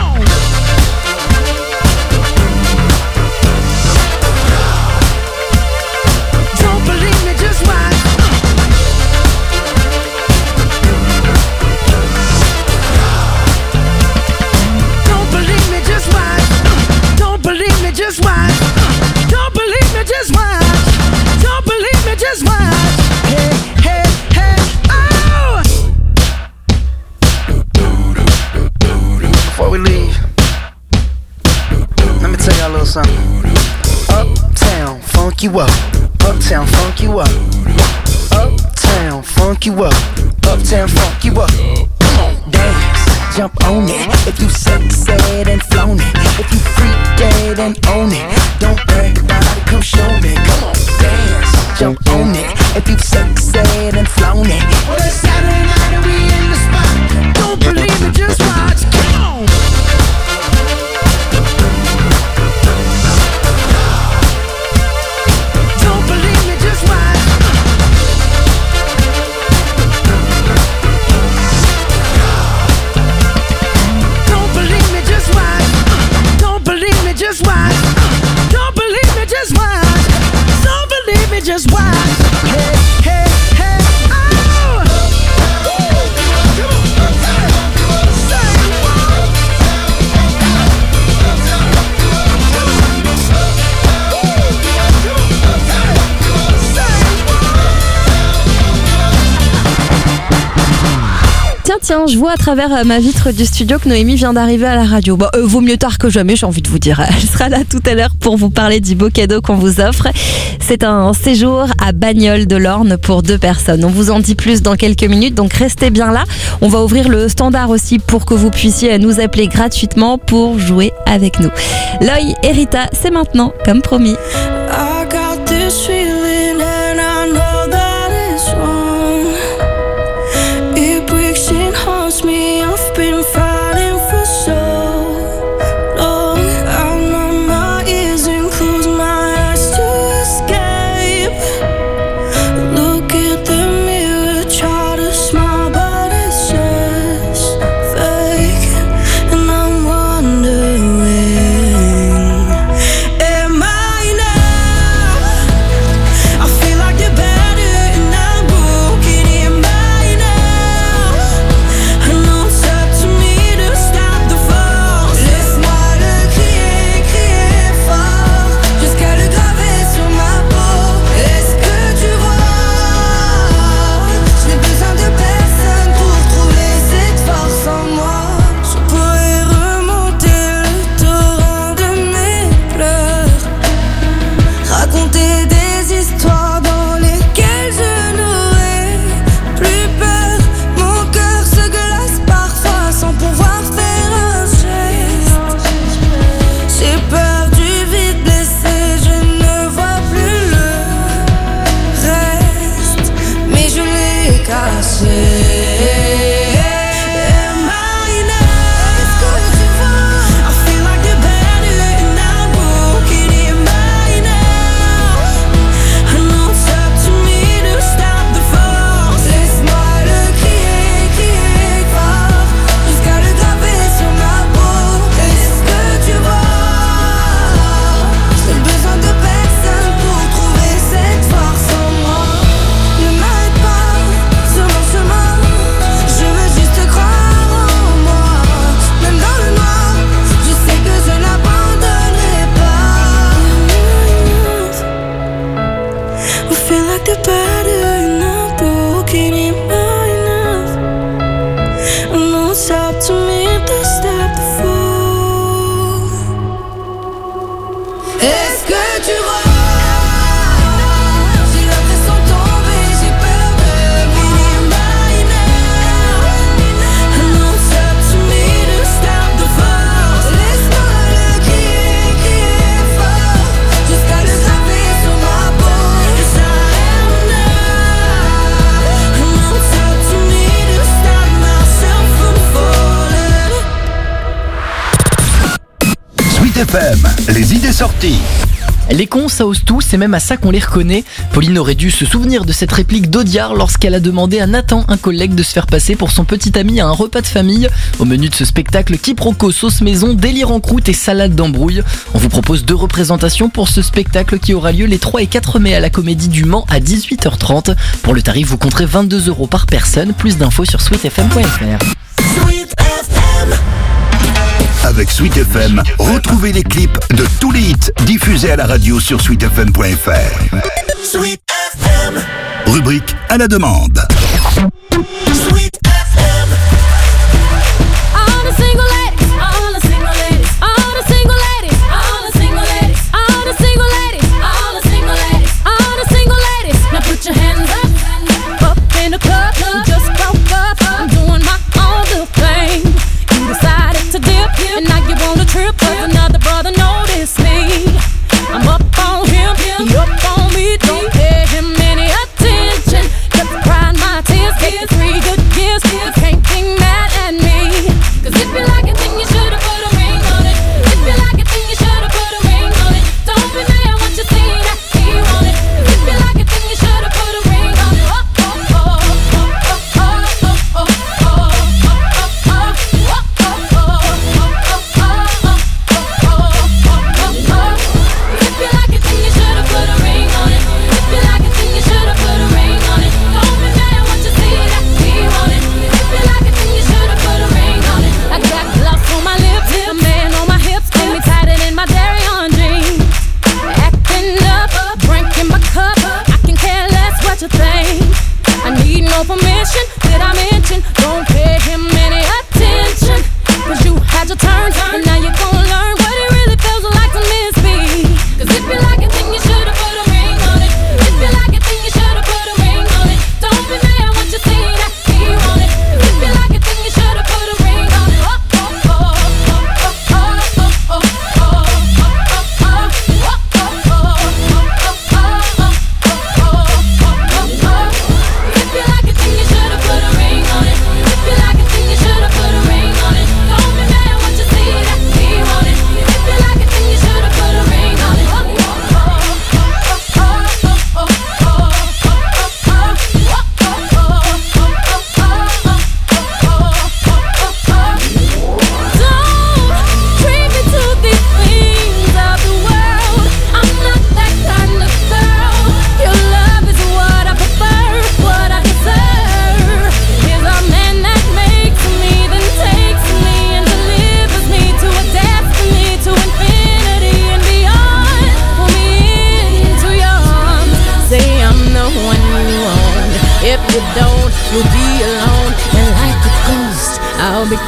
Don't believe me, just watch. Don't believe me, just watch. Don't believe me, just watch. Don't believe me, just watch. Don't believe me, just watch. Hey, hey, hey, oh! Before we leave, let me tell y'all a little something. Uptown, funk you up. Uptown, funk you up. Uptown, funk you up. Uptown, funk you up. Come on, dance, jump on it. If you sexed and flown it. If you freak dead and own it. Don't brag about it, come show me. Come on, dance, jump on it. If you sexed and flown it. Well, it's Saturday night and we in the spot. Don't believe it, just watch. Come on. Just watch. Don't believe me, just watch. Don't believe me, just watch. Hey, hey, hey, oh! Tiens, tiens, je vois à travers euh, ma vitre du studio que Noémie vient d'arriver à la radio. Bon, euh, vaut mieux tard que jamais, j'ai envie de vous dire. Elle sera là tout à l'heure pour vous parler du beau cadeau qu'on vous offre. C'est un séjour à Bagnoles de l'Orne pour deux personnes. On vous en dit plus dans quelques minutes, donc restez bien là. On va ouvrir le standard aussi pour que vous puissiez nous appeler gratuitement pour jouer avec nous. Loï et Rita, c'est maintenant, comme promis. I got this feeling and I know that it's wrong. It breaks and haunts me. I've been fighting for so long. I numb my ears and close my eyes to escape. Look at the mirror, try to smile, but it's just fake. And I'm wondering, am I enough? I feel like the better and I'm broken. Am I enough? I know it's up to me to stop the fall. Laisse-moi le crier, crier fort, jusqu'à le graver sur ma peau. Est-ce que tu vois? Je n'ai besoin de personne pour trouver cette force en moi. Je pourrais remonter le torrent de mes pleurs, raconter des histoires dans lesquelles je n'aurais plus peur. Mon cœur se glace parfois sans pouvoir faire un geste. J'ai peur du vide blessé, je ne vois plus le reste, mais je l'ai caché. Am I enough? Est-ce que tu vois? I feel like the better and I'm broken. Am I enough? I know it's up to me to stop the fall. Laisse-moi le crier, crier fort, jusqu'à le graver sur ma peau. Est-ce que tu vois? J'ai besoin de personne pour trouver cette force en moi. Ne m'arrête pas sur mon chemin, je veux juste croire en moi. Même dans le noir, je sais que je n'abandonnerai pas. We feel like the better and I'm broken. Am I enough? I know it's up to me to stop the fall. Est-ce que tu vois? J'ai l'impression de tomber, j'ai peur de mourir. Am I enough? I know it's up to me to stop the fall. Laisse-moi le crier, crier fort, jusqu'à le graver sur ma peau. Yes, I am enough. I know it's up to me to stop myself from falling. Sweet F M, les idées sorties. Les cons, ça ose tout, c'est même à ça qu'on les reconnaît. Pauline aurait dû se souvenir de cette réplique d'Audiard lorsqu'elle a demandé à Nathan, un collègue, de se faire passer pour son petit ami à un repas de famille. Au menu de ce spectacle, quiproquo, sauce maison, délire en croûte et salade d'embrouille. On vous propose deux représentations pour ce spectacle qui aura lieu les trois et quatre mai à la Comédie du Mans à dix-huit heures trente. Pour le tarif, vous compterez vingt-deux euros par personne. Plus d'infos sur sweet f m point f r. Avec Sweet F M, retrouvez les clips de tous les hits diffusés à la radio sur sweet f m point f r. Sweet F M. Rubrique à la demande. Sweet F M. All the single ladies, all the single ladies, all the single ladies, all the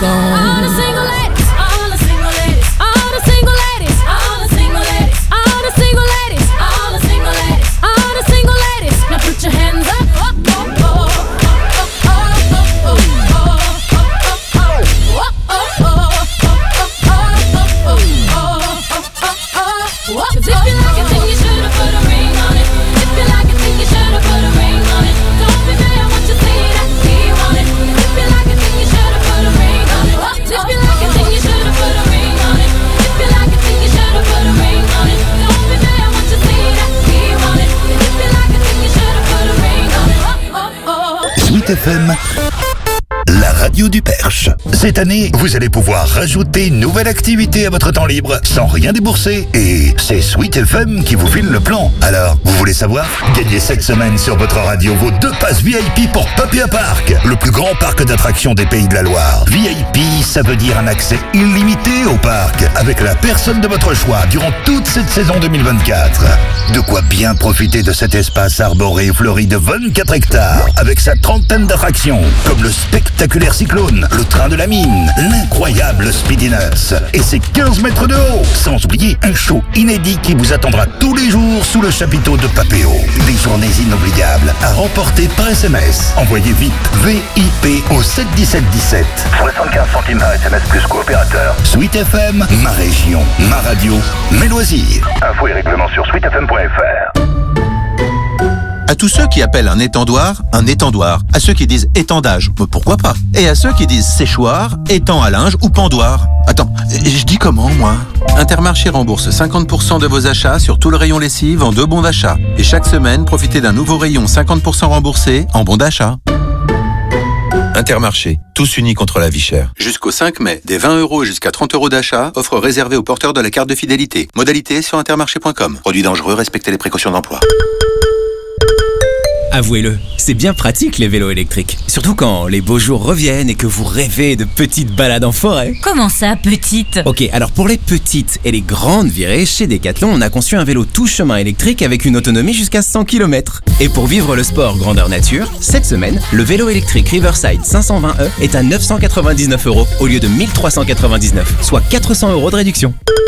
All the single ladies, all the single ladies, all the single ladies, all the single ladies, all the single ladies, all the single ladies, all the single ladies. Now put your hands up. Cause if you like a thing, you should've put a ring on it. If you like a thing, you should've put a ring on it. Don't be mad, I want you to say that he want it. If you like a thing, you should've put a ring on it. If you like a thing, you should've put a ring on it. If you like a thing, you should've put a ring on it. Don't be mad, I want you to say that he want it. If you like a thing, you should've put a ring on it. Oh, oh, oh. Sweet F M, la radio du Perche. Cette année, vous allez pouvoir rajouter une nouvelle activité à votre temps libre sans rien débourser. Et c'est Sweet F M qui vous file le plan. Alors, vous voulez savoir? Gagnez cette semaine sur votre radio vos deux passes V I P pour Papéa Park, le plus grand parc d'attractions des Pays de la Loire. V I P, ça veut dire un accès illimité au parc, avec la personne de votre choix durant toute cette saison deux mille vingt-quatre. De quoi bien profiter de cet espace arboré fleuri de vingt-quatre hectares, avec sa trentaine d'attractions, comme le spectaculaire Cyclone, le train de la mine, l'incroyable Speedy Nuts et ses quinze mètres de haut. Sans oublier un show inédit qui vous attendra tous les jours sous le chapiteau de Papéo. Des journées inoubliables à remporter par S M S. Envoyez vite V I P au sept dix-sept dix-sept. soixante-quinze centimes par S M S plus coopérateur. Sweet F M, ma région, ma radio, mes loisirs. Infos et règlements sur sweet f m point f r. À tous ceux qui appellent un étendoir, un étendoir. À ceux qui disent étendage, pourquoi pas. Et à ceux qui disent séchoir, étang à linge ou pendoir. Attends, je dis comment, moi? Intermarché rembourse cinquante pour cent de vos achats sur tout le rayon lessive en deux bons d'achat. Et chaque semaine, profitez d'un nouveau rayon cinquante pour cent remboursé en bons d'achat. Intermarché, tous unis contre la vie chère. Jusqu'au cinq mai, des vingt euros jusqu'à trente euros d'achat, offre réservée aux porteurs de la carte de fidélité. Modalité sur intermarché point com. Produit dangereux, respectez les précautions d'emploi. Avouez-le, c'est bien pratique les vélos électriques. Surtout quand les beaux jours reviennent et que vous rêvez de petites balades en forêt. Comment ça, petite? Ok, alors pour les petites et les grandes virées, chez Decathlon, on a conçu un vélo tout chemin électrique avec une autonomie jusqu'à cent kilomètres. Et pour vivre le sport grandeur nature, cette semaine, le vélo électrique Riverside cinq cent vingt E est à neuf cent quatre-vingt-dix-neuf euros au lieu de mille trois cent quatre-vingt-dix-neuf, soit quatre cents euros de réduction.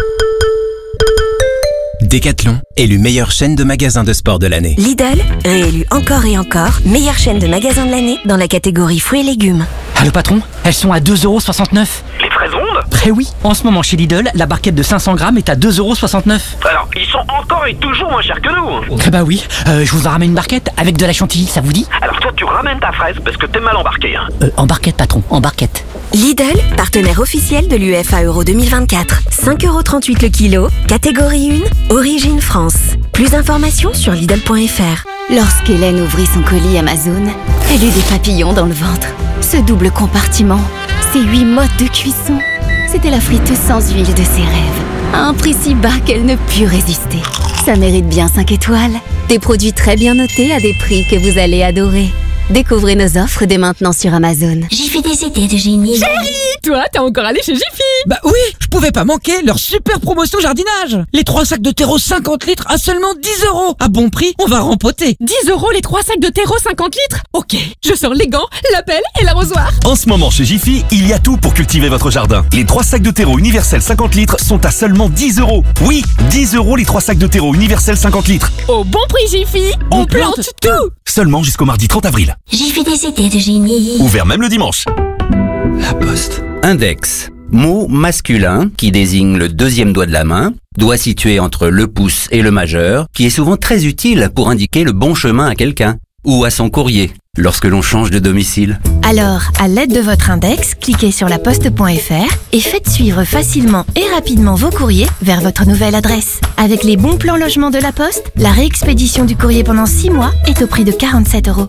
Decathlon, élu meilleure chaîne de magasins de sport de l'année. Lidl, réélu encore et encore, meilleure chaîne de magasins de l'année dans la catégorie fruits et légumes. Allô patron, elles sont à deux euros soixante-neuf. Les fraises rondes? Eh oui, en ce moment chez Lidl, la barquette de cinq cents grammes est à deux euros soixante-neuf. Alors, ils sont encore et toujours moins chers que nous. Eh bah oui, euh, je vous en ramène une barquette avec de la chantilly, ça vous dit? Alors toi, tu ramènes ta fraise parce que t'es mal embarqué, hein. Euh, en barquette patron, en barquette. Lidl, partenaire officiel de l'U E F A Euro deux mille vingt-quatre. cinq euros trente-huit le kilo, catégorie un, origine France. Plus d'informations sur Lidl point F R. Lorsqu'Hélène ouvrit son colis Amazon, elle eut des papillons dans le ventre. Ce double compartiment, ces huit modes de cuisson, c'était la friteuse sans huile de ses rêves. À un prix si bas qu'elle ne put résister. Ça mérite bien cinq étoiles. Des produits très bien notés à des prix que vous allez adorer. Découvrez nos offres dès maintenant sur Amazon. J'ai fait des idées de génie. Chérie, toi, t'es encore allé chez Jiffy? Bah oui, je pouvais pas manquer leur super promotion jardinage. Les trois sacs de terreau cinquante litres à seulement dix euros. À bon prix, on va rempoter. dix euros les trois sacs de terreau cinquante litres? Ok, je sors les gants, la pelle et l'arrosoir. En ce moment chez Jiffy, il y a tout pour cultiver votre jardin. Les trois sacs de terreau universel cinquante litres sont à seulement dix euros. Oui, dix euros les trois sacs de terreau universel cinquante litres. Au bon prix Jiffy, on, on plante, plante tout. Seulement jusqu'au mardi trente avril. J'ai fait des idées de génie. Ouvert même le dimanche. La Poste. Index. Mot masculin qui désigne le deuxième doigt de la main, doigt situé entre le pouce et le majeur, qui est souvent très utile pour indiquer le bon chemin à quelqu'un ou à son courrier lorsque l'on change de domicile. Alors, à l'aide de votre index, cliquez sur la poste point F R et faites suivre facilement et rapidement vos courriers vers votre nouvelle adresse. Avec les bons plans logement de la Poste, la réexpédition du courrier pendant six mois est au prix de quarante-sept euros.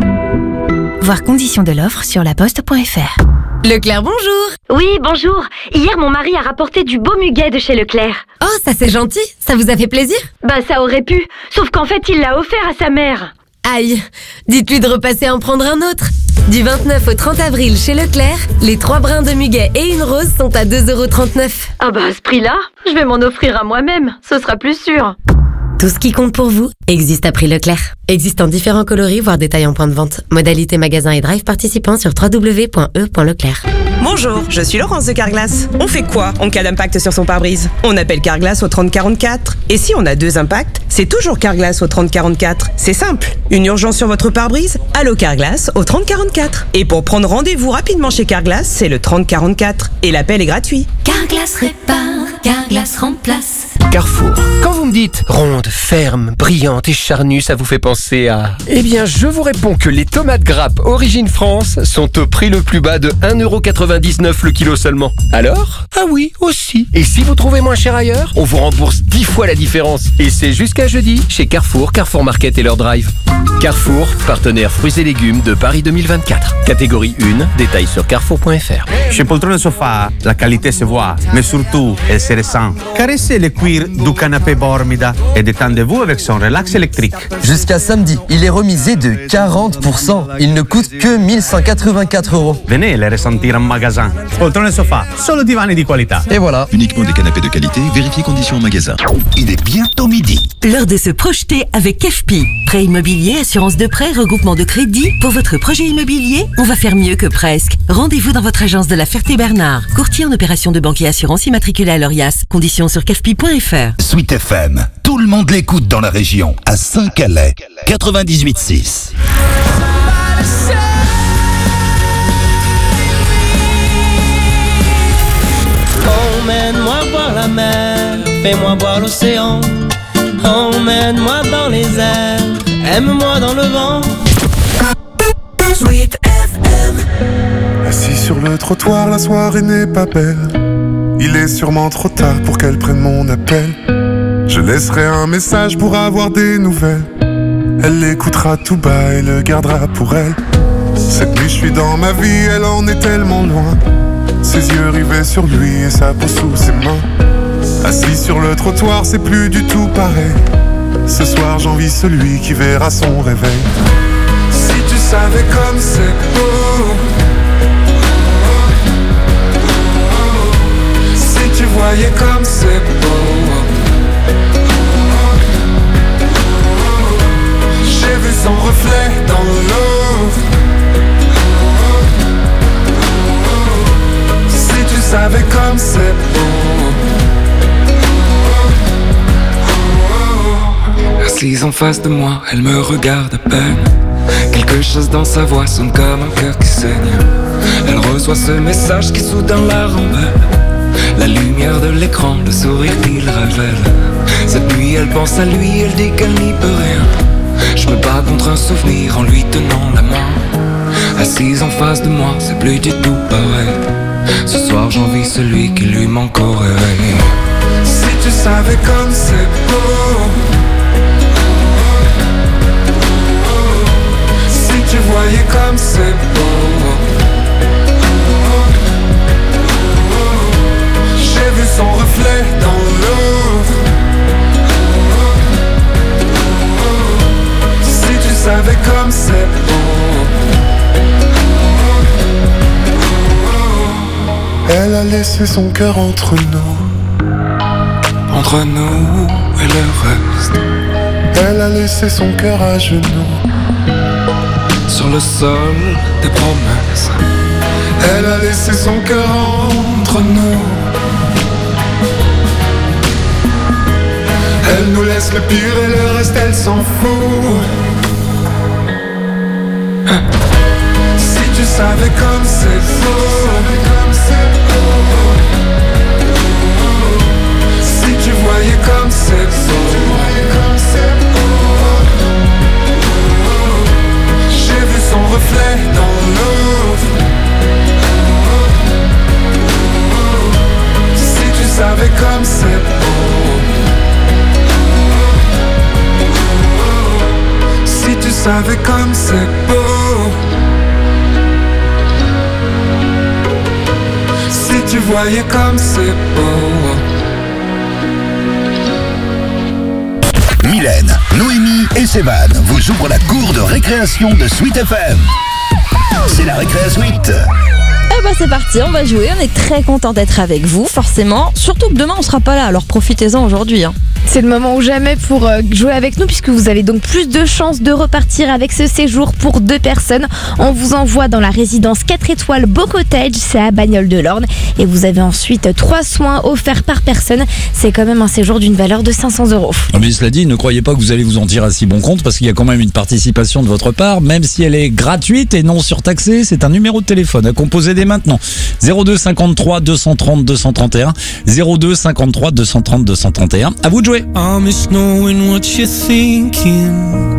Voir conditions de l'offre sur la poste point F R. Leclerc, bonjour. Oui, bonjour. Hier, mon mari a rapporté du beau muguet de chez Leclerc. Oh, ça c'est gentil. Ça vous a fait plaisir? Bah, ça aurait pu. Sauf qu'en fait, il l'a offert à sa mère. Aïe. Dites-lui de repasser en prendre un autre. Du vingt-neuf au trente avril chez Leclerc, les trois brins de muguet et une rose sont à deux euros trente-neuf. Ah bah, à ce prix-là, je vais m'en offrir à moi-même. Ce sera plus sûr. Tout ce qui compte pour vous existe à prix Leclerc. Existe en différents coloris, voire détails en point de vente. Modalité magasin et drive participants sur w w w point e point leclerc. Bonjour, je suis Laurence de Carglass. On fait quoi en cas d'impact sur son pare-brise? On appelle Carglass au trente quarante-quatre. Et si on a deux impacts, c'est toujours Carglass au trente quarante-quatre. C'est simple. Une urgence sur votre pare-brise? Allô Carglass au trente quarante-quatre. Et pour prendre rendez-vous rapidement chez Carglass, c'est le trente quarante-quatre. Et l'appel est gratuit. Carglass répare, Carglass remplace. Carrefour. Quand vous me dites ronde, ferme, brillante et charnue, ça vous fait penser à... Eh bien, je vous réponds que les tomates grappes Origine France sont au prix le plus bas de un euro quatre-vingt-dix-neuf le kilo seulement. Alors? Ah oui, aussi. Et si vous trouvez moins cher ailleurs, on vous rembourse dix fois la différence. Et c'est jusqu'à jeudi chez Carrefour, Carrefour Market et leur drive. Carrefour, partenaire fruits et légumes de Paris deux mille vingt-quatre. Catégorie un, détails sur carrefour point f r. Chez Poltrone Sofa, la qualité se voit, mais surtout, elle se ressent. Caressez le cuir du canapé Bormida et détendez-vous avec son relax électrique. Jusqu'à samedi, il est remisé de quarante pour cent. Il ne coûte que mille cent quatre-vingt-quatre euros. Venez le ressentir en magasin. Poltrone Sofa, solo divani di qualità. Et voilà. Uniquement des canapés de qualité, vérifiez conditions en magasin. Il est bientôt midi. L'heure de se projeter avec F P. Prêt immobilier, assurance de prêt, regroupement de crédit. Pour votre projet immobilier, on va faire mieux que presque. Rendez-vous dans votre agence de la Ferté-Bernard. Courtier en opération de banque et assurance immatriculé à l'Orias. Conditions sur cafpi point f r. Sweet F M, tout le monde l'écoute dans la région. À Saint-Calais, quatre-vingt-dix-huit six. Emmène-moi voir la mer, fais-moi voir l'océan. Emmène-moi dans les airs, aime-moi dans le vent. Sweet F M. Assis sur le trottoir, la soirée n'est pas belle. Il est sûrement trop tard pour qu'elle prenne mon appel. Je laisserai un message pour avoir des nouvelles. Elle l'écoutera tout bas et le gardera pour elle. Cette nuit je suis dans ma vie, elle en est tellement loin. Ses yeux rivés sur lui et sa peau sous ses mains. Assis sur le trottoir, c'est plus du tout pareil. Ce soir j'envie celui qui verra son réveil. Si tu savais comme c'est beau, si tu voyais comme c'est beau. J'ai vu son reflet dans l'eau. Si tu savais comme c'est beau. Assise en face de moi, elle me regarde à peine. Quelque chose dans sa voix sonne comme un cœur qui saigne. Elle reçoit ce message qui soudain la rend belle. La lumière de l'écran, le sourire qu'il révèle. Cette nuit elle pense à lui, elle dit qu'elle n'y peut rien. Je me bats contre un souvenir en lui tenant la main. Assise en face de moi, c'est plus du tout pareil. Ce soir j'envie celui qui lui manque au réveil. Si tu savais comme c'est beau. Si tu voyais comme c'est beau. J'ai vu son reflet dans l'eau. Si tu savais comme c'est beau. Elle a laissé son cœur entre nous. Entre nous et le reste. Elle a laissé son cœur à genoux. Sur le sol des promesses. Elle a laissé son cœur entre nous. Elle nous laisse le pire et le reste elle s'en fout. Si tu savais comme c'est beau. Si tu voyais comme c'est beau. J'ai vu son reflet dans l'eau. Si tu savais comme c'est beau. Si tu savais comme c'est beau. Si tu voyais comme c'est beau. Mylène, Noémie et Sévan vous ouvrent la cour de récréation de Sweet F M. C'est la récréa Sweet. Eh bah c'est parti, on va jouer, on est très content d'être avec vous, forcément. Surtout que demain on sera pas là, alors profitez-en aujourd'hui. Hein. C'est le moment ou jamais pour euh, jouer avec nous puisque vous avez donc plus de chances de repartir avec ce séjour pour deux personnes. On vous envoie dans la résidence quatre étoiles Beau Cottage, c'est à Bagnoles-de-l'Orne et vous avez ensuite trois soins offerts par personne. C'est quand même un séjour d'une valeur de cinq cents euros. Mais cela dit, ne croyez pas que vous allez vous en tirer à si bon compte parce qu'il y a quand même une participation de votre part, même si elle est gratuite et non surtaxée. C'est un numéro de téléphone à composer dès maintenant. zéro deux cinquante-trois deux cent trente deux cent trente et un zéro deux cinquante-trois deux cent trente deux cent trente et un. À vous de jouer. I miss knowing what you're thinking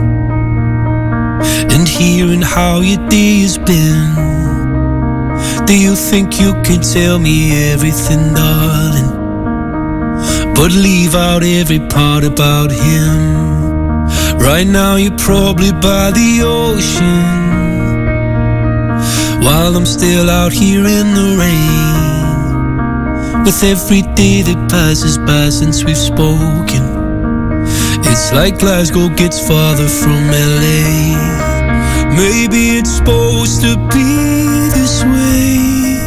and hearing how your day has been. Do you think you can tell me everything, darling, but leave out every part about him? Right now you're probably by the ocean while I'm still out here in the rain. With every day that passes by since we've spoken, it's like Glasgow gets farther from L A. Maybe it's supposed to be this way,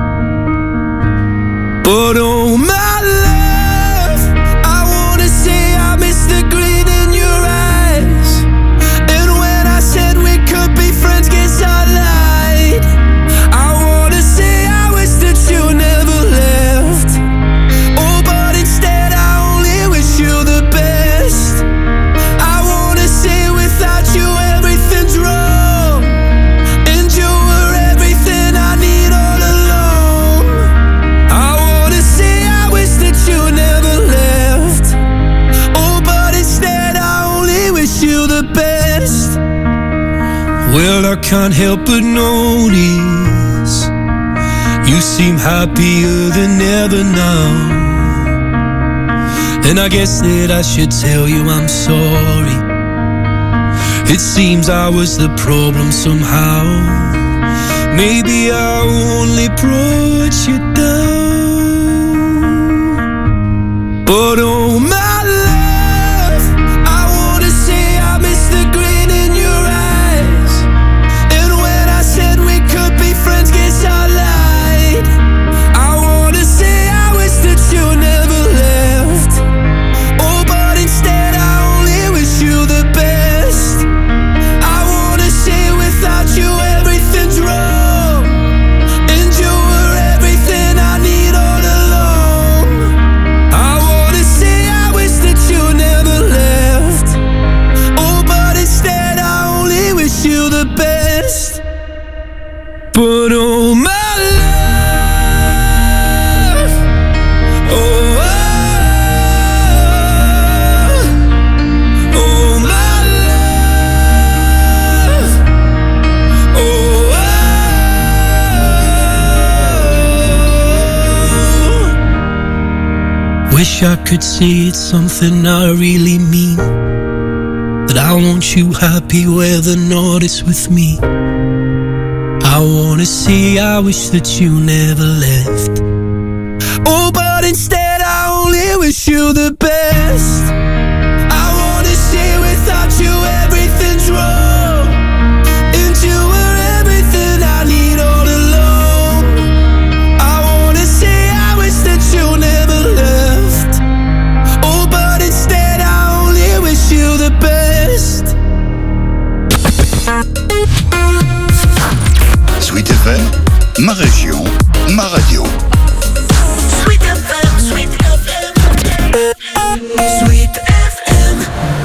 but oh my love, I wanna say I miss the grin in your eyes. And when I said we could be friends, guess I lied. I wanna say I wish that you never left. Oh, but instead I only wish you the best. I wanna say without you everything's wrong, and you were everything I need all along. I wanna say I wish that you never left. Oh, but instead I only wish you the best. Well, I can't help but notice you seem happier than ever now. And I guess that I should tell you I'm sorry. It seems I was the problem somehow. Maybe I only brought you down. But oh my love, I wanna say I miss the grin in your eyes. And when I said we could be friends, guess I lied. I wanna say I wish that you never left. Oh, but instead I only wish you the best. I wanna say without you everything's wrong, and you were everything I need all along. I wanna say I wish that you never left. Oh, but instead I only wish you the best. But oh my love, oh, oh my love, oh, oh. Wish I could say it's something I really mean, that I want you happy whether or not it's with me. I wanna say I wish that you never left. Oh, but instead I only wish you the best. I wanna say without you everything's wrong, and you were everything I need all along. I wanna say I wish that you never left. Oh, but instead I only wish you the best. Sweet F M, ma région, ma radio. Sweet F M, Sweet F M, Sweet F M.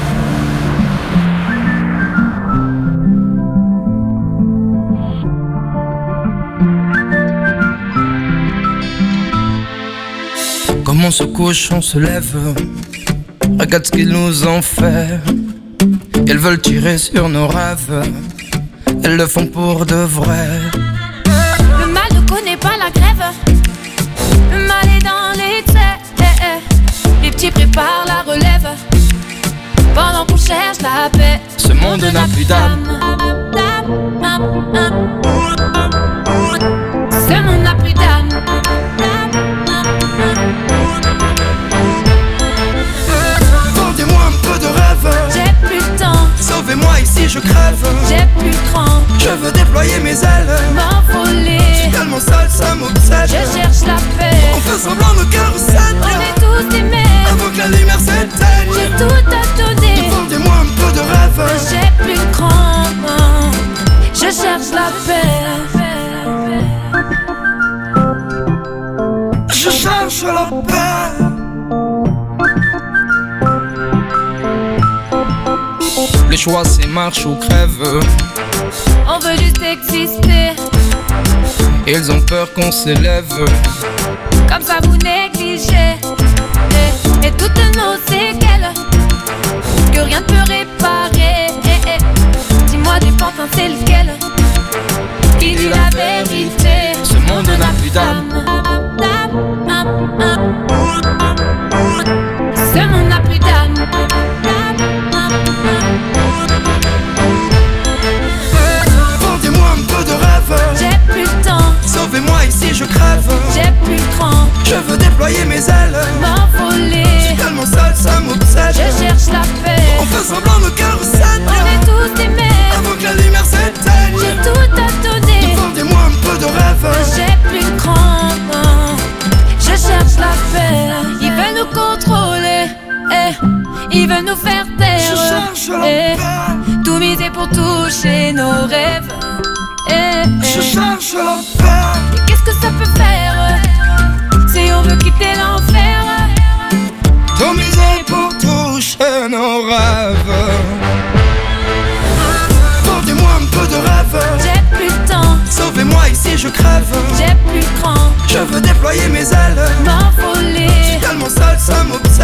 Comment ce cochon se lève, regarde ce qu'ils nous ont fait. Ils veulent tirer sur nos rêves, elles le font pour de vrai. Le mal ne connaît pas la grève. Le mal est dans les traits. Les petits préparent la relève pendant qu'on cherche la paix. Ce monde n'a plus d'âme. Ce monde n'a plus d'âme. Vendez-moi un peu de rêve. J'ai plus de temps. Sauvez-moi ici, je crève. J'ai plus de cran. Je veux déployer mes ailes. M'envoler. Je suis tellement sale, ça m'obsède. Je cherche la paix. On fait semblant, nos cœurs cèdent. On est tous aimés. Avant que la lumière s'éteigne. les choix c'est marche ou crève. On veut juste exister. Ils ont peur qu'on s'élève. Comme ça vous négligez. Et, et toutes nos séquelles que rien ne peut réparer. Et, et, dis-moi du pantin c'est lequel qui dit la vérité. Ce monde n'a plus d'âme. Ce monde n'a plus d'âme. Vendez-moi un peu de rêve. J'ai plus le temps. Sauvez-moi ici je crève. J'ai plus le cran. Je veux déployer mes ailes. M'envoler. Je suis tellement seul, ça m'obsède. Je cherche la paix. On fait semblant de cœur recette. On est tous aimés. Avant que la lumière s'éteigne. J'ai tout à donner. Vendez-moi un peu de rêve. J'ai plus le cran. Je cherche la paix. Il veut nous contrôler. Eh. Il veut nous faire taire. Je cherche la eh. paix. Tout miser pour toucher nos rêves. Eh. Je cherche la paix. Et qu'est-ce que ça peut faire si on veut quitter l'enfer? Tout miser pour toucher nos rêves. Vendez-moi un peu de rêve. J'ai plus le temps. Sauvez-moi ici je crève. J'ai plus le cran. Je veux déployer mes ailes. M'envoler. Je suis tellement seul, ça m'obsède.